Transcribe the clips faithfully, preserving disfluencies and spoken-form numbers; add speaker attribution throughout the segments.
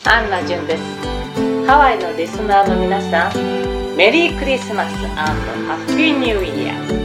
Speaker 1: アンナジュンです。ハワイのリスナーの皆さん、メリークリスマス&ハッピーニューイヤー。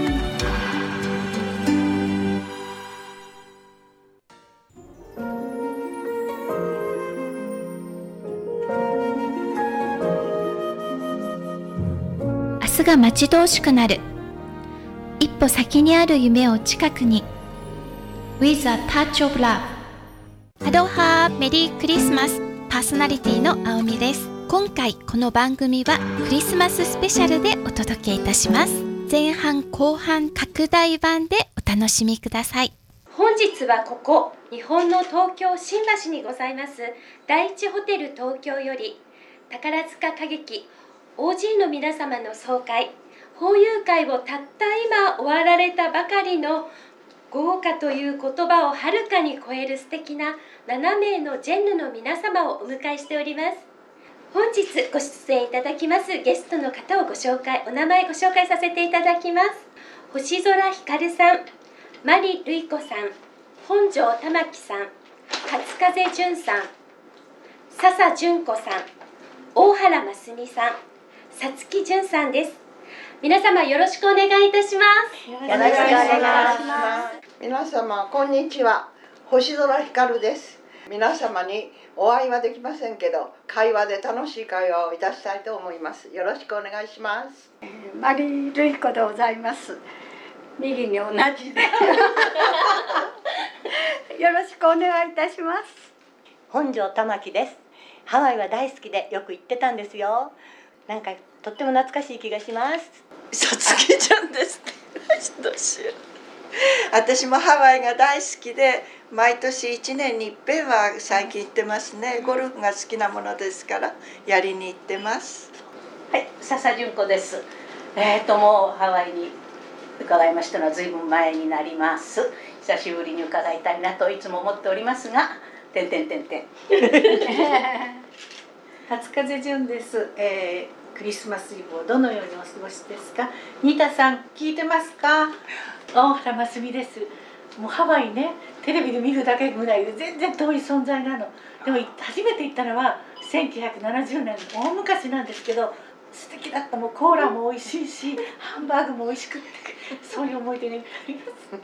Speaker 2: 明日が待ち遠しくなる。一歩先にある夢を近くに。 With a touch of love。 アロハ、メリークリスマス。パーソナリティのあおみです。今回この番組はクリスマススペシャルでお届けいたします。前半後半拡大版でお楽しみください。
Speaker 3: 本日はここ日本の東京新橋にございます第一ホテル東京より宝塚歌劇 オージー の皆様の総会法友会をたった今終わられたばかりの豪華という言葉をはるかに超える素敵なななめいのジェンヌの皆様をお迎えしております。本日ご出演いただきますゲストの方をご紹介お名前ご紹介させていただきます。星空ひかるさん、マリルイコさん、本庄玉樹さん、勝風純さん、笹純子さん、大原真澄さん、さつき純さんです。皆様よろしくお願いいたします。
Speaker 4: よろしくお願いします。皆様こんにちは、星空ひかるです。皆様にお会いはできませんけど、会話で楽しい会話をいたしたいと思います。よろしくお願いします。
Speaker 5: マリルイコでございます。右に同じでよろしくお願いいたします。
Speaker 6: 本庄玉樹です。ハワイは大好きでよく行ってたんですよ。なんかとっても懐かしい気がします。
Speaker 7: さつきちゃんです。どうしよう。私もハワイが大好きで毎年いちねんにいっぺんは最近行ってますね。ゴルフが好きなものですからやりに行ってます。
Speaker 1: はい、笹純子です。えーともうハワイに伺いましたのはずいぶん前になります。久しぶりに伺いたいなといつも思っておりますが、てんてんてんてん。
Speaker 8: 初風純です、えー、クリスマスイブをどのようにお過ごしですか。ニタさん聞いてますか。大原真澄です。もうハワイね、テレビで見るだけぐらいで全然遠い存在なの。でも初めて行ったのはせんきゅうひゃくななじゅうねんの大昔なんですけど、素敵だった。もうコーラも美味しいしハンバーグも美味しくって、そういう思い出になります。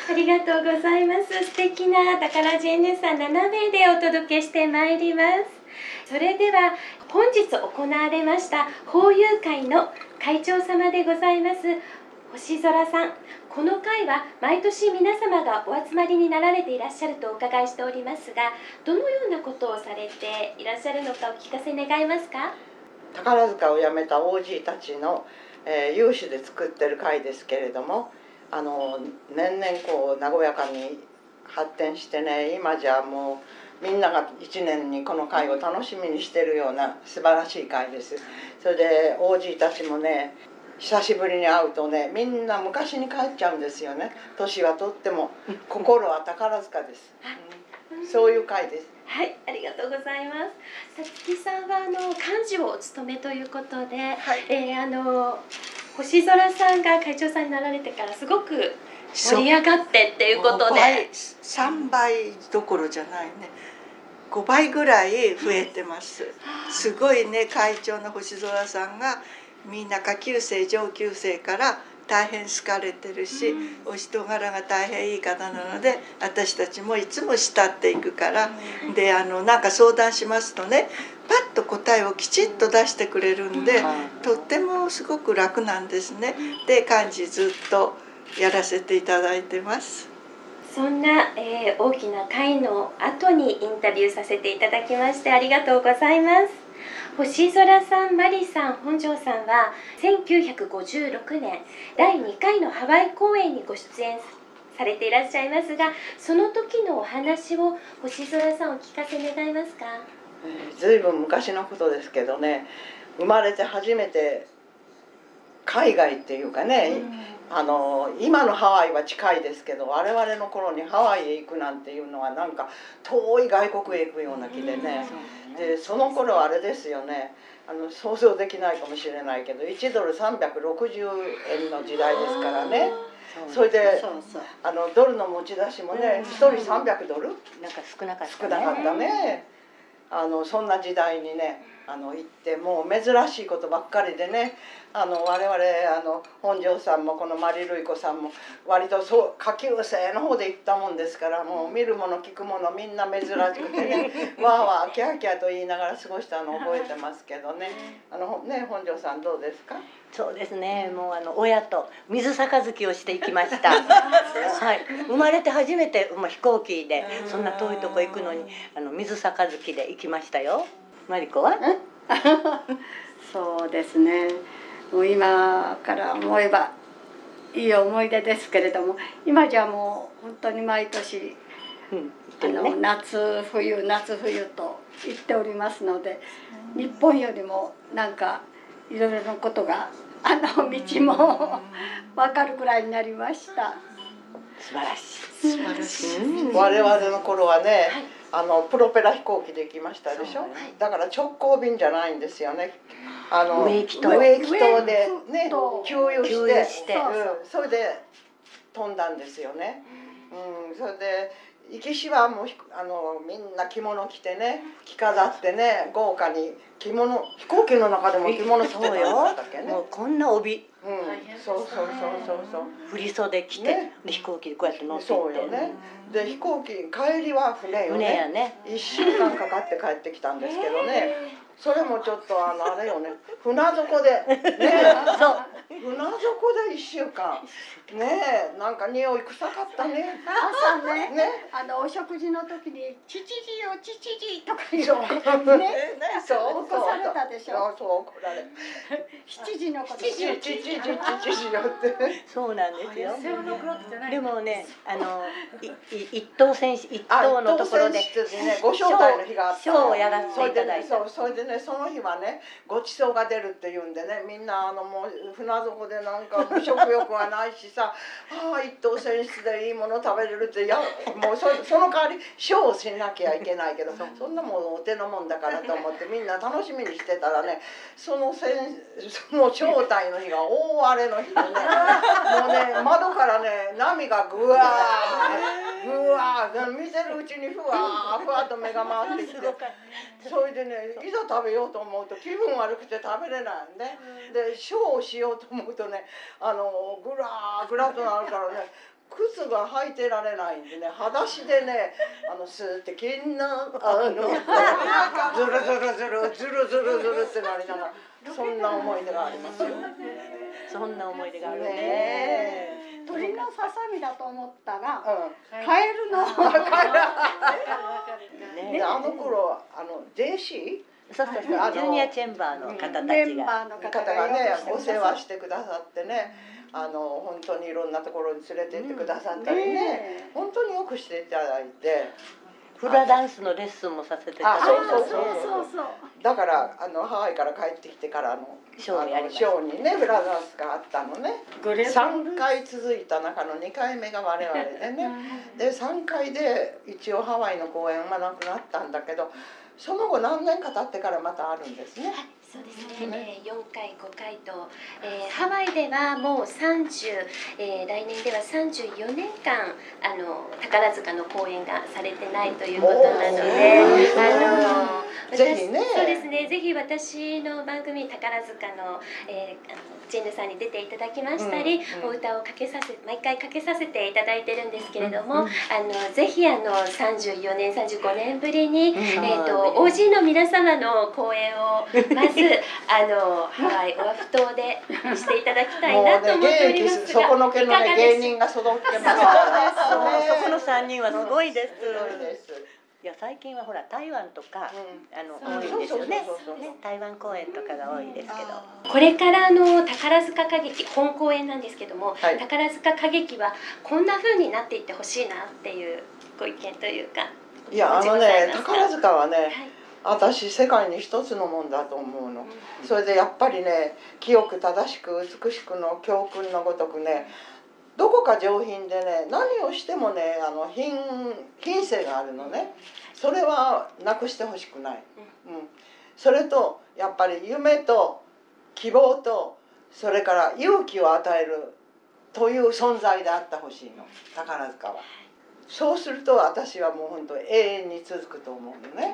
Speaker 3: ありがとうございます。素敵な宝ジェンヌさんななめいでお届けしてまいります。それでは本日行われました法友会の会長様でございます星空さん、この会は毎年皆様がお集まりになられていらっしゃるとお伺いしておりますが、どのようなことをされていらっしゃるのかお聞かせ願えますか。
Speaker 4: 宝塚を辞めた オージー たちの、えー、有志で作ってる会ですけれども、あの年々こう和やかに発展してね、今じゃもうみんながいちねんにこの会を楽しみにしてるような素晴らしい会です。それで オージー たちもね、久しぶりに会うとね、みんな昔に帰っちゃうんですよね。年はとっても心は宝塚です、うん、そういう会です。
Speaker 3: はい、ありがとうございます。さつきさんはあの幹事をお務めということで、はい、えー、あの星空さんが会長さんになられてからすごく盛り上がってっていうことで、
Speaker 7: さんばいどころじゃないね、ごばいぐらい増えてます。すごいね、会長の星空さんがみんな下級生上級生から大変好かれてるし、うん、お人柄が大変いい方なので、私たちもいつも慕っていくから、うん、であのなんか相談しますとね、パッと答えをきちっと出してくれるんで、うん、とってもすごく楽なんですね。で幹事ずっとやらせていただいてます。
Speaker 3: そんな、えー、大きな会の後にインタビューさせていただきましてありがとうございます。星空さん、マリさん、本庄さんはせんきゅうひゃくごじゅうろくねんだいにかいのハワイ公演にご出演されていらっしゃいますが、その時のお話を星空さんお聞かせ願えますか。
Speaker 4: えー、ずいぶん昔のことですけどね、生まれて初めて海外っていうかね、うん、あの今のハワイは近いですけど、我々の頃にハワイへ行くなんていうのはなんか遠い外国へ行くような気でね、うん、でその頃あれですよね、あの想像できないかもしれないけどいちドルさんびゃくろくじゅうえんの時代ですからね。それでそうそうあのドルの持ち出しもね、ひとりさんびゃくドル
Speaker 6: なんか少なかったね。
Speaker 4: 少なかったね。 あのそんな時代にねあの行ってもう珍しいことばっかりでねあの我々あの本庄さんもこのマリルイ子さんも割とそう下級生の方で行ったもんですからもう見るもの聞くものみんな珍しくてねわーわーキャーキャーと言いながら過ごしたのを覚えてますけどねあのね本庄さんどうですか？
Speaker 6: そうですね。もうあの親と水杯をしていきました。はい。生まれて初めてもう飛行機でそんな遠いとこ行くのにあの水杯で行きましたよ。マリコは？
Speaker 5: そうですね。もう今から思えばいい思い出ですけれども、今じゃもう本当に毎年、うん、あの、ね、夏冬夏冬と言っておりますので、日本よりもなんかいろいろなことがあの道も分かるくらいになりました。
Speaker 6: 素晴らしい。素晴らしい。
Speaker 4: 我々の頃はね、はい、あのプロペラ飛行機で行きましたでしょ。はい、だから直行便じゃないんですよね。あの
Speaker 6: 上行きと
Speaker 4: 上行きとでね給油して、
Speaker 6: して
Speaker 4: うん、それで飛んだんですよね。うん、それで行きしはもうあのみんな着物着てね着飾ってね豪華に着物飛行機の中でも着物着てたんだったっけね。
Speaker 6: もうこんな帯、
Speaker 4: うん、そうそうそうそうそう
Speaker 6: 振り袖着て、ね、で飛行機でこうやって乗っていって。
Speaker 4: そうよね。で飛行機帰りは船よね。
Speaker 6: 船やね。
Speaker 4: 一週間かかって帰ってきたんですけどね。それもちょっとあのあれよね船底でねそう船底で一週間ねえなんか匂い臭かったね
Speaker 5: 朝ねねあのお食事の時に「ちちじよちちじ」とか言うねそう起こされたでしょ。
Speaker 4: そう怒られ
Speaker 5: 七時のこと
Speaker 4: ちちじちちじちちじよって
Speaker 6: そうなんですよ。でもねあの一等選手一等のところで
Speaker 4: ご招待の日があった
Speaker 6: ショーをやらせていただいた。
Speaker 4: それでねその日はねごちそうが出るっていうんでねみんなあのもう船底でなんか食欲がないしさああ一等選出でいいもの食べれるってやもう そ, その代わりショーをしなきゃいけないけどそんなもんお手のもんだからと思ってみんな楽しみにしてたらねそのせんその招待の日が大荒れの日でねもうね窓からね波がぐわーぐわー見てるうちにふわーふわーと目が回ってきてそれでねいざ食べようと思うと気分悪くて食べれないんで、でショーをしようと思うとねあのグラーグラとなるからね靴が履いてられないんでね裸足でねあの素敵なあのズルズルズルズルズルズルってなりながらそんな思い出がありますよ。
Speaker 6: そんな思い出があるね。
Speaker 5: 鳥のささみだと思ったら、
Speaker 4: うん、
Speaker 5: カエルの
Speaker 4: ね、あの頃あの ジェーシー
Speaker 6: そうそうそうジュニアチェンバーの方たちが、
Speaker 5: メンバーの方
Speaker 4: がねお世話してくださってねあの本当にいろんなところに連れて行ってくださったりね、うん、本当によくしていただいて
Speaker 6: フラダンスのレッスンもさせていただいて、
Speaker 4: そうそうそうそうだからあのハワイから帰ってきてからのショーやりました。ショーにねフラダンスがあったのねさんかい続いた中のにかいめが我々でねでさんかいで一応ハワイの公演はなくなったんだけどその後何年か経ってからまたあるんですね。
Speaker 3: そうですね、ねえー、よんかいごかいと、えー、ハワイではもうさんじゅう、えー、来年ではさんじゅうよねんかんあの宝塚の公演がされてないということなのであの
Speaker 4: ぜひね
Speaker 3: そうですねぜひ私の番組宝塚の、えー、あのジェンヌさんに出ていただきましたり、うんうん、お歌をかけさせ毎回かけさせていただいてるんですけれども、うんうん、あのぜひあのさんじゅうよねんさんじゅうごねんぶりに、うんえー、と オージー の皆様の公演をまずあのハワイオアフ島でしていただきたいなと思っておりますが、
Speaker 4: そこの県の、ね、芸人が揃ってます。
Speaker 6: そこのさんにんはすごいです。いや最近はほら台湾とか、うん、あの多いんですよね。台湾公演とかが多いですけど、
Speaker 3: これからの宝塚歌劇本公演なんですけども、はい、宝塚歌劇はこんな風になっていってほしいなっていうご意見というか。
Speaker 4: いやあのね宝塚はね。はい私世界に一つのもんだと思うの、うん、それでやっぱりね清く正しく美しくの教訓のごとくねどこか上品でね何をしてもねあの品品性があるのねそれはなくしてほしくない、うん、それとやっぱり夢と希望とそれから勇気を与えるという存在であってほしいの宝塚は。そうすると私はもう本当永遠に続くと思うのね。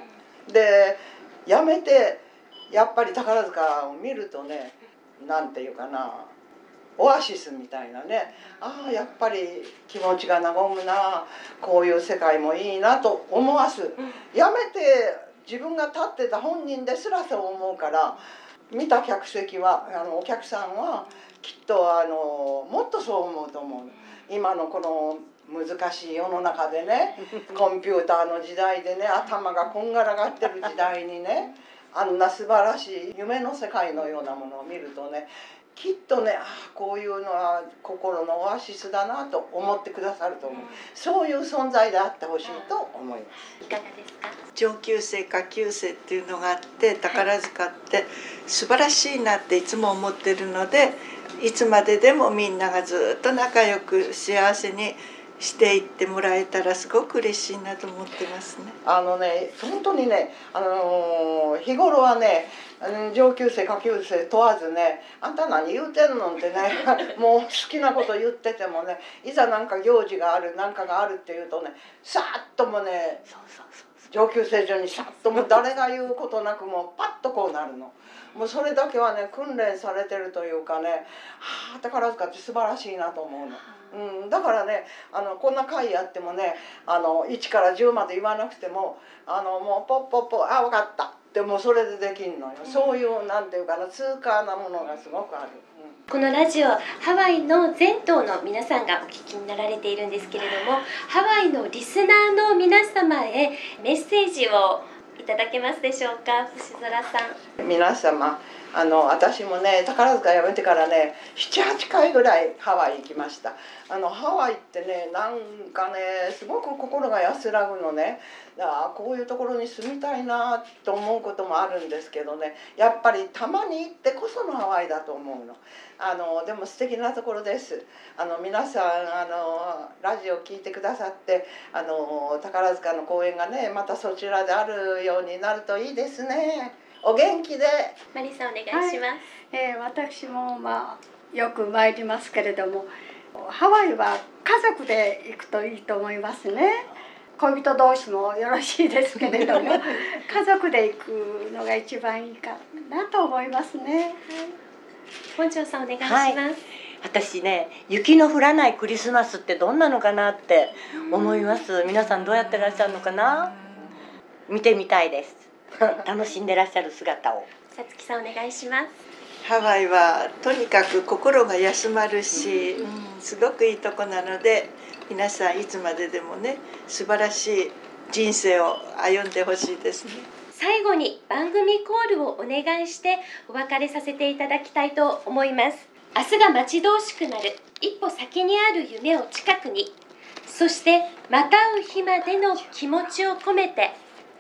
Speaker 4: でやめてやっぱり宝塚を見るとね、なんていうかな、オアシスみたいなね、ああやっぱり気持ちが和むな、こういう世界もいいなと思わす。やめて自分が立ってた本人ですらそう思うから、見た客席はあのお客さんはきっとあのもっとそう思うと思う。今のこの難しい世の中でね、コンピューターの時代でね、頭がこんがらがってる時代にね、あんな素晴らしい夢の世界のようなものを見るとね、きっとね、ああこういうのは心のオアシスだなと思ってくださると思う。そういう存在であってほしいと思います。
Speaker 3: いかがですか？
Speaker 7: 上級生下級生っていうのがあって、宝塚って素晴らしいなっていつも思ってるので、いつまででもみんながずっと仲良く幸せにしていってもらえたらすごく嬉しいなと思ってますね。
Speaker 4: あのね、本当にね、あのー、日頃はね、上級生下級生問わずね、あんた何言うてんのってねもう好きなこと言っててもね、いざなんか行事があるなんかがあるっていうとね、さーっともね、上級生所にさっともう誰が言うことなくもうパッとこうなるの。もうそれだけはね訓練されてるというかね、はあ宝塚って素晴らしいなと思うの。うん、だからね、あのこんな会やってもね、あのいちからじゅうまで言わなくても、あのもうポッポッポあ分かったってもうそれでできんのよ。そういうなんていうかな、痛快なものがすごくある。うん、
Speaker 3: このラジオ、ハワイの全島の皆さんがお聞きになられているんですけれども、ハワイのリスナーの皆様へメッセージをいただけますでしょうか、星空さん。
Speaker 4: 皆様、あの私もね宝塚辞めてからねななはちかいぐらいハワイ行きました。あのハワイってね、なんかねすごく心が安らぐのね。あこういうところに住みたいなと思うこともあるんですけどね、やっぱりたまに行ってこそのハワイだと思うの。あのでも素敵なところです。あの皆さんあのラジオ聞いてくださって、あの宝塚の公演がねまたそちらであるようになるといいですね。お元気で。
Speaker 3: マリさんお願いします。
Speaker 5: はい、えー、私もまあよく参りますけれども、ハワイは家族で行くといいと思いますね。恋人同士もよろしいですけれども家族で行くのが一番いいかなと思いますね。はい、
Speaker 3: 本庄さんお願いします。はい、
Speaker 6: 私ね、雪の降らないクリスマスってどんなのかなって思います。皆さんどうやってらっしゃるのかな。見てみたいです。楽しんでらっしゃる姿を。
Speaker 3: さつきさんお願いします。
Speaker 7: ハワイはとにかく心が休まるし、うん、すごくいいとこなので、皆さんいつまででもね素晴らしい人生を歩んでほしいですね。
Speaker 3: 最後に番組コールをお願いしてお別れさせていただきたいと思います。明日が待ち遠しくなる、一歩先にある夢を近くに、そしてまた会う日までの気持ちを込めて、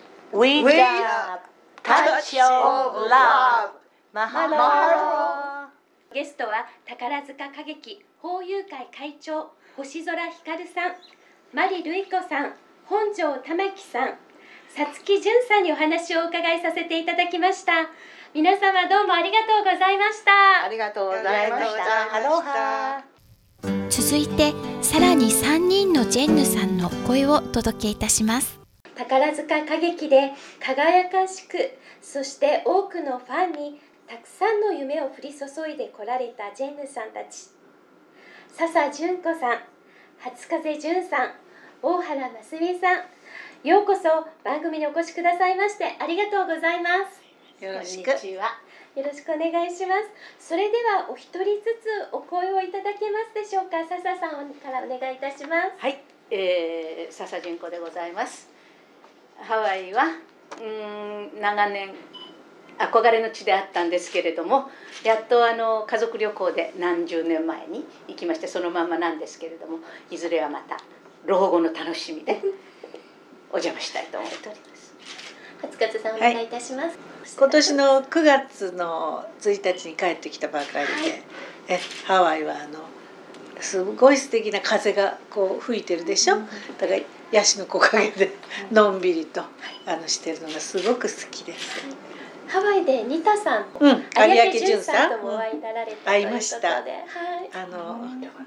Speaker 6: We got touch of love。 マハロー。
Speaker 3: ゲストは宝塚歌劇法友会会長星空ひかるさん、マリルイ子さん、本庄玉樹さん、さつきじゅんさんにお話をお伺いさせていただきました。皆様どうもありがとうございました。
Speaker 4: ありがとうございました。
Speaker 6: アロハ。
Speaker 2: 続いてさらにさんにんのジェンヌさんの声をお届けいたします。
Speaker 3: 宝塚歌劇で輝かしく、そして多くのファンにたくさんの夢を降り注いでこられたジェンヌさんたち、笹純子さん、初風純さん、大原真澄さん、ようこそ番組にお越しくださいましてありがとうございます。
Speaker 1: よろしく。
Speaker 3: よろしくお願いします。それではお一人ずつお声をいただけますでしょうか。笹さんからお願いいたします。
Speaker 1: はい、えー、笹純子でございます。ハワイはうーん長年憧れの地であったんですけれども、やっとあの家族旅行で何十年前に行きまして、そのまんまなんですけれども、いずれはまた老後の楽しみでお邪魔したいと思っております。
Speaker 3: 初風さんお願いいたします。はい、
Speaker 9: 今年のくがつのついたちに帰ってきたばかりで、はい、えハワイはあのすごい素敵な風がこう吹いてるでしょ、うん、だからヤシの木陰でのんびりとあのしてるのがすごく好きです。
Speaker 3: ハワイでニタさん、
Speaker 9: うん、有
Speaker 3: 明
Speaker 9: 純さん
Speaker 3: ともお会いになられた
Speaker 9: 会いました。
Speaker 3: ということで、はい、
Speaker 9: あの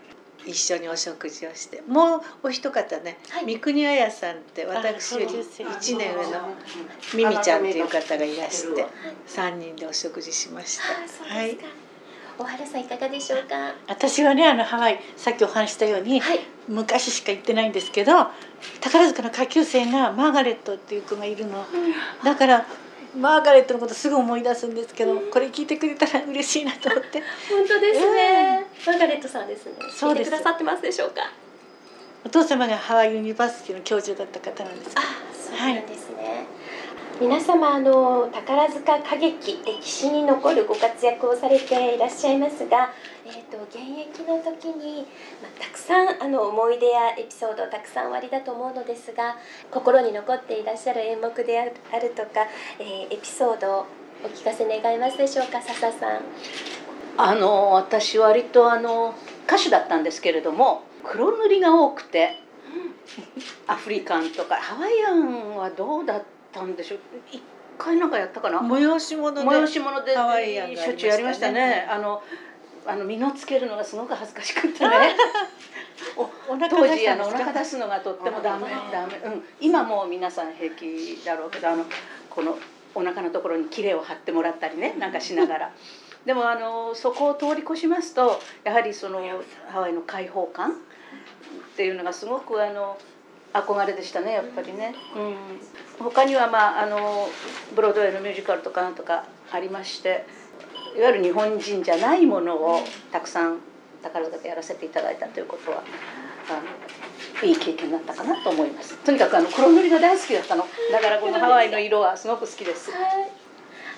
Speaker 9: 一緒にお食事をして、もうお一方ね、
Speaker 3: はい、
Speaker 9: 三国彩さんって私よりいちねん上のミミちゃんっていう方がいらして、さんにんでお食事しました。はい。
Speaker 3: 大原さんいかがでしょうか。
Speaker 8: 私はね、あのハワイ、さっきお話したように、はい、昔しか行ってないんですけど、宝塚の下級生がマーガレットっていう子がいるの、うん、だからマーガレットのことすぐ思い出すんですけど、うん、これ聞いてくれたら嬉しいなと思って。
Speaker 3: 本当ですね、うん、マーガレットさんですね。聞いてくださってますでしょうか。
Speaker 8: お父様がハワイユニバーシティの教授だった方なんです。
Speaker 3: あ、そうなんですね、はい。皆様、あの宝塚歌劇歴史に残るご活躍をされていらっしゃいますが、えー、と現役の時に、まあ、たくさんあの思い出やエピソードたくさんおありだと思うのですが、心に残っていらっしゃる演目であるとか、えー、エピソードをお聞かせ願えますでしょうか。笹さん。
Speaker 1: あの私割とあの歌手だったんですけれども、黒塗りが多くて、うん、アフリカンとかハワイアンはどうだったんでしょう。一回なんかやったかな。
Speaker 9: 催し物で
Speaker 1: 催し物で
Speaker 9: ハワイアン
Speaker 1: しょっちゅうやりましたね。あのあの身のつけるのがすごく恥ずかしくてね。お当時あのお腹出すのがとってもダメダメ、うん、今もう皆さん平気だろうけど、あのこのお腹のところにキレを貼ってもらったりね、なんかしながら。でもあのそこを通り越しますと、やはりそのハワイの開放感っていうのがすごくあの憧れでしたね、やっぱりね。うん、他にはまああのブロードウェイのミュージカルとかなんとかありまして、いわゆる日本人じゃないものをたくさん宝塚でやらせていただいたということは、あのいい経験だったかなと思います。とにかくあの黒塗りが大好きだったの。だからこのハワイの色はすごく好きです。
Speaker 3: はい。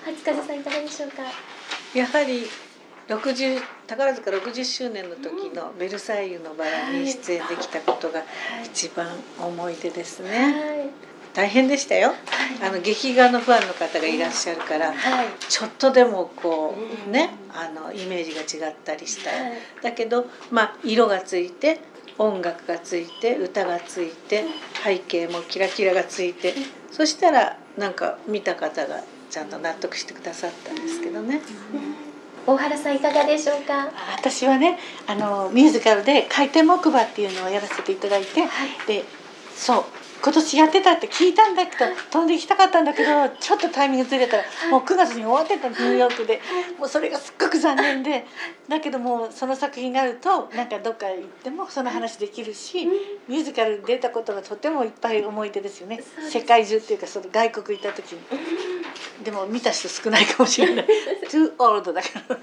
Speaker 3: 初風さんいかがでしょうか。
Speaker 9: やはりろくじゅう宝塚ろくじゅっしゅうねんの時のベルサイユのバラに出演できたことが一番思い出ですね。はい、大変でしたよ。あの劇画のファンの方がいらっしゃるから、はい、ちょっとでもこうね、あのイメージが違ったりしたら、はい、だけどまあ色がついて音楽がついて歌がついて背景もキラキラがついて、そしたらなんか見た方がちゃんと納得してくださったんですけどね。
Speaker 3: 大原さんいかがでしょうか。
Speaker 8: 私はね、あのミュージカルで回転木馬っていうのをやらせていただいて、はい、でそう今年やってたって聞いたんだけど、飛んで行きたかったんだけど、ちょっとタイミングずれたらもうくがつに終わってた、ニューヨークで。もうそれがすっごく残念で、だけどもうその作品になるとなんかどっか行ってもその話できるし、ミュージカルに出たことがとてもいっぱい思い出ですよね。世界中っていうか、その外国行った時に。でも見た人少ないかもしれない。too old だから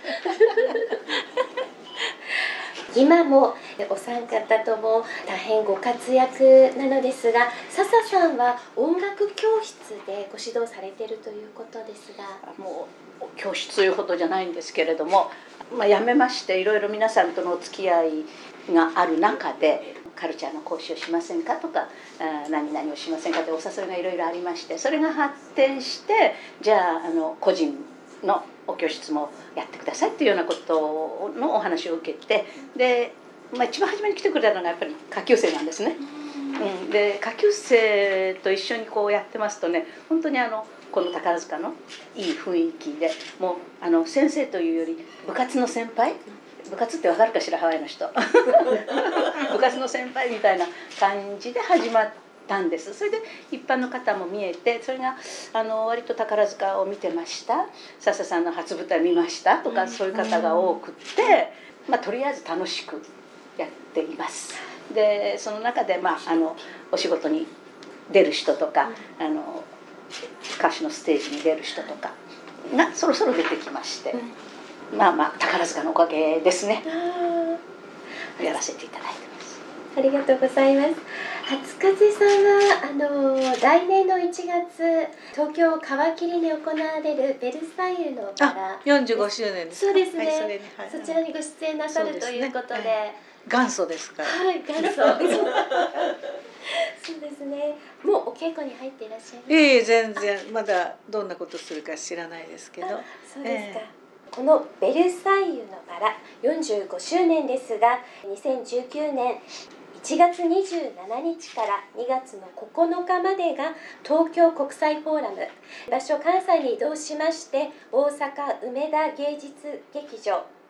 Speaker 3: 今もお三方とも大変ご活躍なのですが、笹さんは音楽教室でご指導されているということですが。
Speaker 1: もう教室というほどじゃないんですけれども、まあ、辞めましていろいろ皆さんとのお付き合いがある中で、カルチャーの講師をしませんかとか、何々をしませんかというお誘いがいろいろありまして、それが発展して、じゃあ、あの個人のお教室もやってくださいというようなことのお話を受けて、で、まあ、一番初めに来てくれたのがやっぱり下級生なんですね。うん、で下級生と一緒にこうやってますとね、本当にあのこの宝塚のいい雰囲気で、もうあの先生というより部活の先輩、部活ってわかるかしら、ハワイの人部活の先輩みたいな感じで始まったんです。それで一般の方も見えて、それがあの割と宝塚を見てました、笹さんの初舞台見ましたとか、そういう方が多くて、まあ、とりあえず楽しくやっています。でその中で、まあ、あのお仕事に出る人とか、あの歌手のステージに出る人とかがそろそろ出てきまして、まあまあ宝塚のおかげですね。やらせていただいてます。
Speaker 3: ありがとうございます。初風さんはあの来年のいちがつ東京皮切りに行われるベルサイユのバラ、
Speaker 9: よんじゅうごしゅうねんですか。
Speaker 3: そうですね、
Speaker 9: はい、それに、はい、
Speaker 3: そちらにご出演なさるということで、はい、
Speaker 9: 元祖ですから。
Speaker 3: はい、元祖そうですね。もうお稽古に入っていらっしゃいますか。
Speaker 9: いえいえ、全然まだどんなことするか知らないですけど。
Speaker 3: そうですか。えーこのベルサイユのバラよんじゅうごしゅうねんですが、にせんじゅうきゅうねんいちがつにじゅうしちにちからにがつのここのかまでが東京国際フォーラム、場所関西に移動しまして、大阪梅田芸術劇場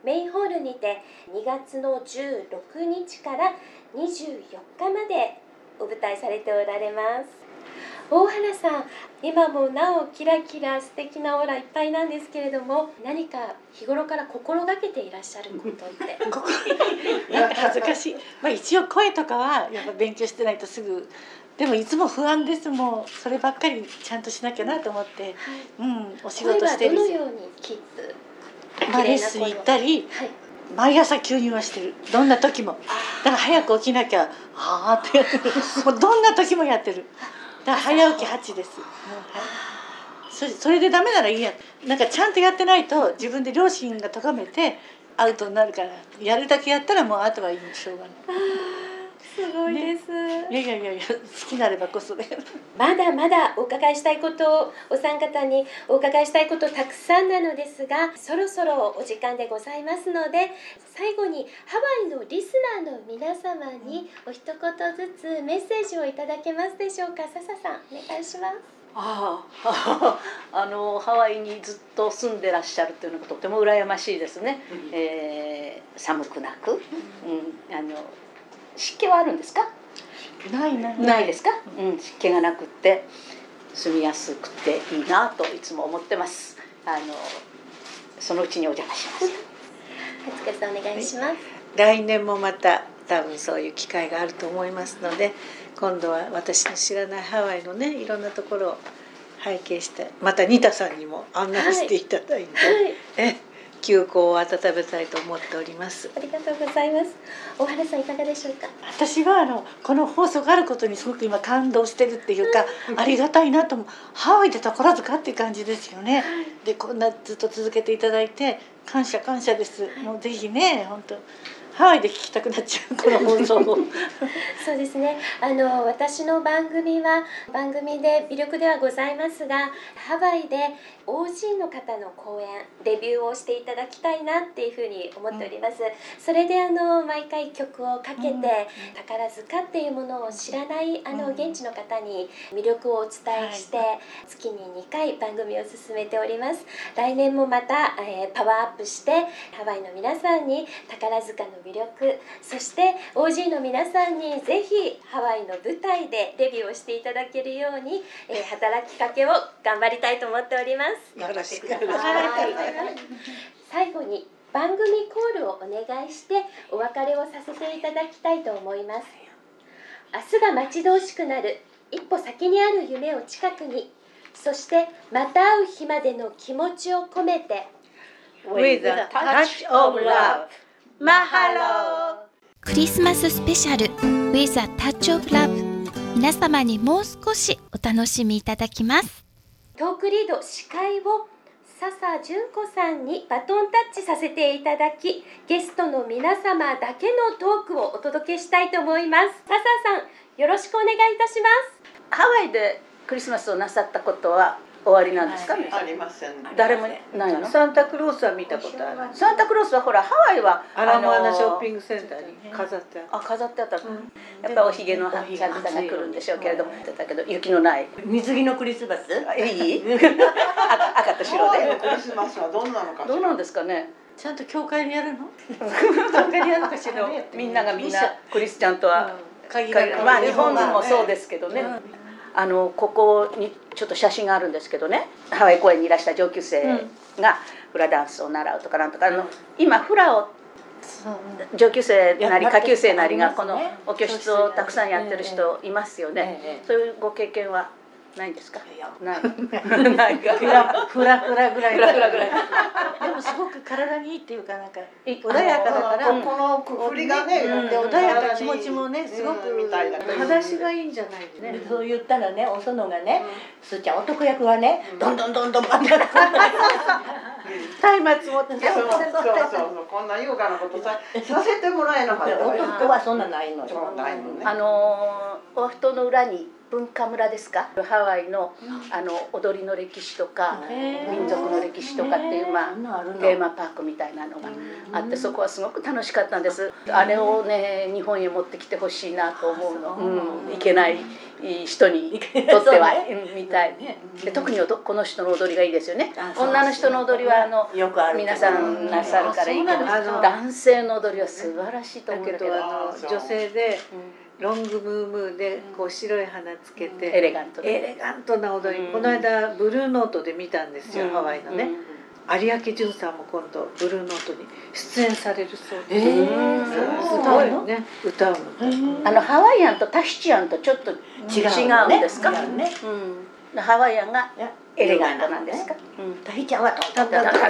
Speaker 3: メインホールにてにがつのじゅうろくにちからにじゅうよっかまでお舞台されておられます。大原さん、今もなおキラキラ素敵なオーラいっぱいなんですけれども、何か日頃から心がけていらっしゃることって
Speaker 9: なんか恥ずかしい、まあ、一応声とかはやっぱ勉強してないとすぐ、でもいつも不安です。もうそればっかりちゃんとしなきゃなと思って、はい、うん、お仕事してるし、
Speaker 3: 声はどのようにキープ、
Speaker 9: まあ、レッスン行ったり、
Speaker 3: はい、
Speaker 9: 毎朝吸入はしてる。どんな時もだから早く起きなきゃあーってやってるもうどんな時もやってる。だから早起きはちです。それ、それでダメならいいや。なんかちゃんとやってないと自分で両親が咎めてアウトになるから、やるだけやったらもうあとはいいにしょうがない。
Speaker 3: すごいです、
Speaker 9: ね、いやいやいやいや、好きなればこそだよ。
Speaker 3: まだまだお伺いしたいことを、お三方にお伺いしたいことたくさんなのですが、そろそろお時間でございますので、最後にハワイのリスナーの皆様にお一言ずつメッセージをいただけますでしょうか。笹さん、お願いします。
Speaker 1: あああのハワイにずっと住んでらっしゃるというのがとても羨ましいですね、うん、えー、寒くなく、うん、あの湿気はあるんですか？
Speaker 9: ないない
Speaker 1: ないですか？うん、湿気がなくって住みやすくていいなといつも思ってます。あのそのうちにお邪魔します。
Speaker 3: お疲れさん、お願いします。
Speaker 9: 来年もまた多分そういう機会があると思いますので、今度は私の知らないハワイのね、いろんなところを拝見して、またニタさんにも案内していただいて、はい、え休校を温めたいと思っております。
Speaker 3: ありがとうございます。大原さん、いかがでしょうか？
Speaker 9: 私はあのこの放送があることにすごく今感動してるっていうか、ありがたいなと思う。ハワイで宝塚っていう感じですよね、はい、でこんなずっと続けていただいて感謝感謝です、はい、もうぜひね、本当ハワイで聞きたくなっちゃうこの放送を
Speaker 3: そうですね、あの私の番組は番組で魅力ではございますが、ハワイで オージー の方の講演レビューをしていただきたいなっていうふうに思っております、うん、それであの毎回曲をかけて、うん、宝塚っていうものを知らないあの現地の方に魅力をお伝えして、はい、月ににかい番組を進めております。来年もまた、えー、パワーアップしてハワイの皆さんに宝塚の魅力、そして オージー の皆さんにぜひハワイの舞台でデビューをしていただけるように、えー、働きかけを頑張りたいと思っております。
Speaker 9: よろしくお願いします。
Speaker 3: 最後に番組コールをお願いしてお別れをさせていただきたいと思います。明日が待ち遠しくなる、一歩先にある夢を近くに、そしてまた会う日までの気持ちを込めて
Speaker 1: With a touch of love マハロー。
Speaker 2: クリスマススペシャル With a touch of love、 皆様にもう少しお楽しみいただきます。
Speaker 3: トークリード司会を笹純子さんにバトンタッチさせていただき、ゲストの皆様だけのトークをお届けしたいと思います。笹さん、よろしくお願いいたします。
Speaker 1: ハワイでクリスマスをなさったことは終わりなんですか？
Speaker 4: はい、ありません。
Speaker 1: 誰もないの？
Speaker 9: サンタクロースは見たことある。
Speaker 1: サンタクロースはほらハワイは
Speaker 9: アラモアナショッピングセンターに飾ってある。
Speaker 1: あ、飾ってあった。うん、やっぱりおひげのサンタが来るんでしょうけれども、だけど雪のない
Speaker 6: 水着のクリスマス？
Speaker 1: いい？赤, 赤と白で。
Speaker 4: クリスマスはどんなのかしら。
Speaker 1: どうなんですかね。
Speaker 9: ちゃんと教会でやるの？教会でやるのかしらね。
Speaker 1: みんながみんなクリスチャンとは、
Speaker 9: うん、
Speaker 1: まあ日本人もそうですけどね。うん、あのここにちょっと写真があるんですけどね、ハワイ公演にいらした上級生がフラダンスを習うとかなんとか、あの今フラを上級生なり下級生なりがこのお教室をたくさんやってる人いますよね。そういうご経験はないんですか？ない。ないか。
Speaker 9: フラフラフラぐらい。
Speaker 1: フラフラぐらい。
Speaker 9: でもすごく体にいいっていうか、なんか穏やかだから、
Speaker 4: このくくりがね、
Speaker 9: 穏やかな気持ちもね、すごく
Speaker 4: みたいな。
Speaker 9: 裸足がいいんじゃないね。
Speaker 6: そう言ったらね、お園がね、すーちゃん男役はね、どんどんどんどん待って。
Speaker 9: 松明持って。
Speaker 4: そうそうそうそう、こんな優雅なことささせてもらえなかった。
Speaker 6: 男はそんなないの。
Speaker 4: ないのね。
Speaker 1: あのお布団の裏に文化村ですか、ハワイのあの踊りの歴史とか民族の歴史とかっていう、まあテーマパークみたいなのがあって、そこはすごく楽しかったんです。あれをね日本へ持ってきてほしいなと思うの。うん、行けない人にとってはみたいで、特にこの人の踊りがいいですよね。女の人の踊りはあの皆さんなさるからいいけど、男性の踊りは素晴らしいと思うけど、
Speaker 9: あの女性でロングムームーでこう白い花つけて
Speaker 1: エレガント
Speaker 9: エレガントな踊り、この間ブルーノートで見たんですよ、ハワイのね。有明潤さんも今度ブルーノートに出演されるそうです。すごいね、歌うの。
Speaker 1: あのハワイアンとタヒチアンとちょっと違うんですか？ハワイアンがエレガントなんですか？
Speaker 6: タヒチアンはトントントントントン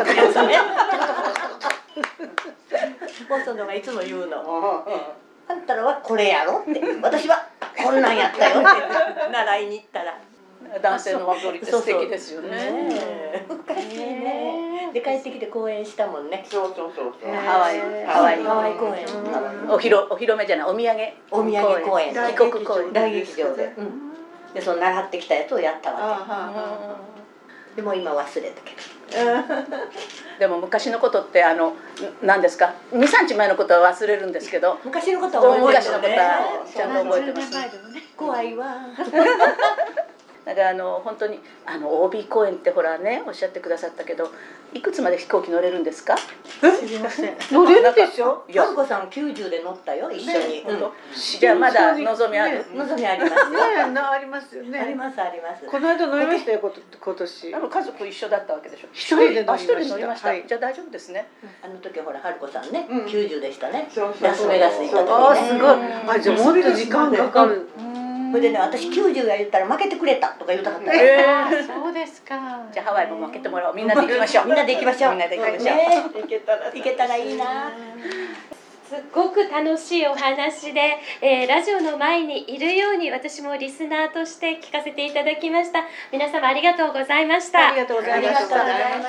Speaker 6: ボスのがいつも言うの。あんたらはこれやろって、私はこんなんやったよって習いに行ったら。
Speaker 1: 男性の踊りって素敵ですよね。
Speaker 6: 昔ね。で帰ってきて公演したもんね。
Speaker 4: そうそうそうそう。
Speaker 1: ハワイハワイ
Speaker 6: ハワイ公演。
Speaker 1: お披露お披露目じゃない、お土産
Speaker 6: お土産公演。
Speaker 1: 帰国公演
Speaker 6: 大劇場で。でその習ってきたやつをやったわけ。でも今忘れたけど。
Speaker 1: でも昔のことってあの何ですか、にさんにちまえのことは忘れるんですけど、
Speaker 6: 昔のことは
Speaker 1: 昔のことはちゃんと覚えてます。
Speaker 6: 怖いわ。
Speaker 1: だからあの本当にあの オービー 公演ってほらねおっしゃってくださったけど、いくつまで飛行機乗れるんですか？
Speaker 9: 知りません。乗れるでしょ？
Speaker 6: 和子さんきゅうじゅうで乗ったよ一緒に。
Speaker 1: じゃあまだ望みある？
Speaker 6: 望みあります。
Speaker 9: ねありますよね。
Speaker 6: ありますあります。
Speaker 9: この間乗りましたよ今年。
Speaker 1: あの家族一緒だったわけでしょ？
Speaker 9: 一人で乗
Speaker 1: りました。じゃあ大丈夫ですね。
Speaker 6: あの時ほら春子さんねきゅうじゅうでしたね。
Speaker 4: そうそう
Speaker 6: ラスベガス行った時ね。
Speaker 9: あすごい。あじゃあもっと時間かかる。
Speaker 6: それでね、私きゅうじゅうが言ったら負けてくれたとか言うたかったよ。
Speaker 8: そうですか。
Speaker 1: じゃあハワイも負けてもらおう。みんなで行きましょう。
Speaker 6: みんなで行きましょう。
Speaker 1: みんなで行きましょう。
Speaker 6: 行けたら行けたらいいな。
Speaker 3: すっごく楽しいお話で、えー、ラジオの前にいるように私もリスナーとして聞かせていただきました。皆様ありがとうございました。
Speaker 9: ありがとうございました。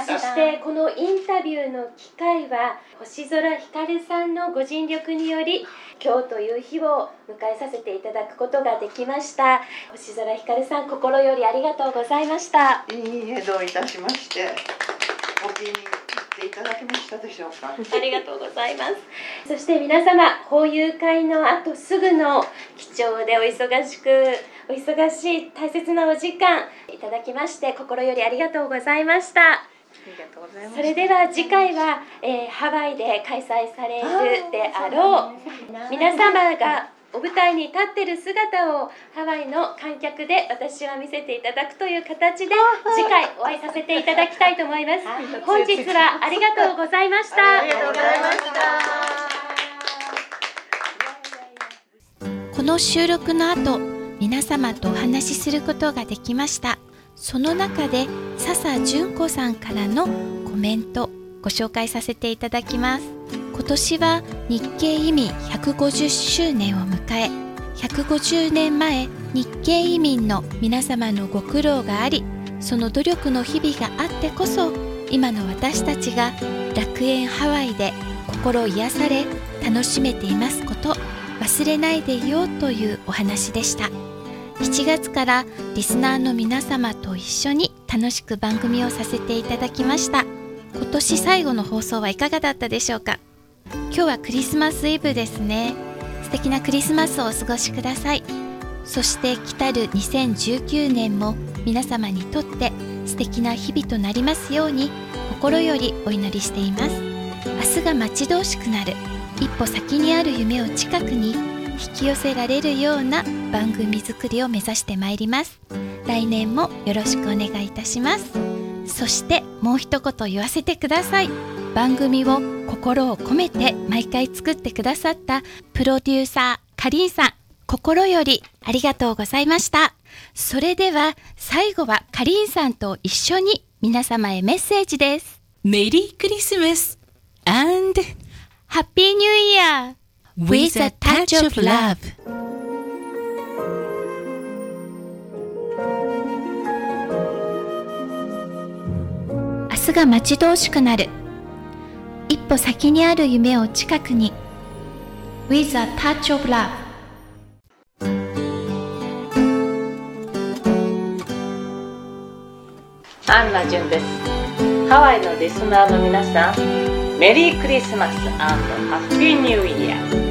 Speaker 3: そしてこのインタビューの機会は星空ひかるさんのご尽力により今日という日を迎えさせていただくことができました。星空ひかるさん、心よりありがとうございました。
Speaker 4: いいえ、どういたしまして。お気に入っていただけましたでしょうか。
Speaker 3: ありがとうございます。そして皆様、法友会の後すぐの貴重でお忙しくお忙しい大切なお時間いただきまして心よりありがとうございました。それでは次回は、えー、ハワイで開催されるであろう皆様がお舞台に立ってる姿をハワイの観客で私は見せていただくという形で次回お会いさせていただきたいと思います。本日はありがとうございました。
Speaker 4: ありがとうございました。
Speaker 2: この収録の後、皆様とお話しすることができました。その中で笹純子さんからのコメントご紹介させていただきます。今年は日系移民ひゃくごじゅっしゅうねんを迎え、ひゃくごじゅうねんまえ日系移民の皆様のご苦労があり、その努力の日々があってこそ今の私たちが楽園ハワイで心癒され楽しめていますこと忘れないでよというお話でした。しちがつからリスナーの皆様と一緒に楽しく番組をさせていただきました。今年最後の放送はいかがだったでしょうか。今日はクリスマスイブですね。素敵なクリスマスをお過ごしください。そして来たるにせんじゅうきゅうねんも皆様にとって素敵な日々となりますように心よりお祈りしています。明日が待ち遠しくなる、一歩先にある夢を近くに引き寄せられるような番組作りを目指してまいります。来年もよろしくお願いいたします。そしてもう一言言わせてください。番組を心を込めて毎回作ってくださったプロデューサーかりんさん、心よりありがとうございました。それでは最後はかりんさんと一緒に皆様へメッセージです。
Speaker 10: メリークリスマス and
Speaker 2: ハッピーニューイヤー
Speaker 10: with a touch of love。
Speaker 2: 明日が待ち遠しくなる、一歩先にある夢を近くに with a touch of love。
Speaker 6: アンナジュンです。ハワイのリスナーの皆さん、メリークリスマス&ハッピーニューイヤー。